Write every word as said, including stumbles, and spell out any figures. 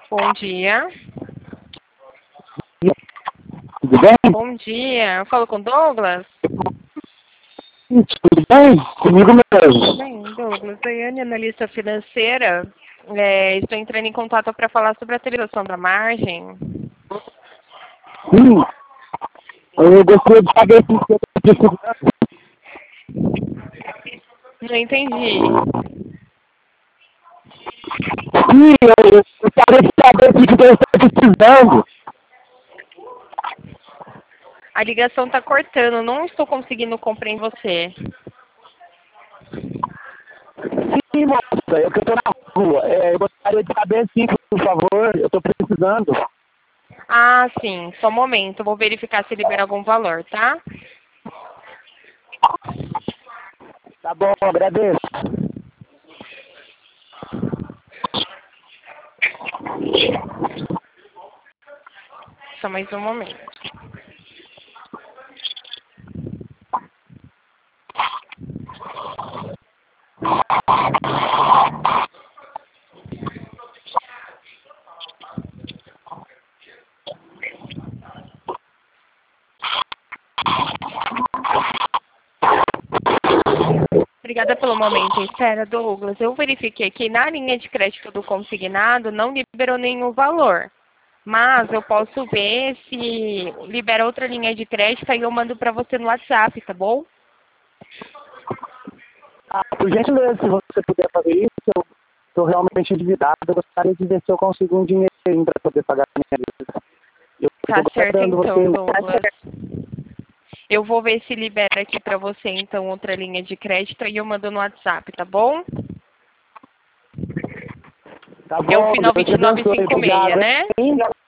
Bom dia. Tudo bem? Bom dia. Eu falo com o Douglas? Tudo bem? Comigo mesmo. Bem, Douglas, Daiane, analista financeira. É, estou entrando em contato para falar sobre a atualização da margem. Sim. Eu gostaria de saber se você está precisando. Não entendi. Sim, eu eu gostaria de saber se você está precisando. A ligação está cortando, não estou conseguindo compreender você. Sim, moça, eu que estou na rua. É, eu gostaria de saber sim, por favor. Eu estou precisando. Ah, sim. Só um momento. Vou verificar se libera algum valor, tá? Tá bom, agradeço. Só mais um momento. Obrigada pelo momento. Espera, Douglas. Eu verifiquei que na linha de crédito do consignado não liberou nenhum valor. Mas eu posso ver se libera outra linha de crédito e eu mando para você no WhatsApp, tá bom? Ah, por gentileza, se você puder fazer isso, eu estou realmente endividado. Eu gostaria de ver se eu consigo um dinheirinho para poder pagar a minha dívida. Eu Tá estou certo guardando então, você. Douglas. Eu vou ver se libera aqui para você então outra linha de crédito e eu mando no WhatsApp, tá bom? Tá É o bom, final Deus te vinte e nove abençoe. cinquenta e seis, Obrigado, né? hein?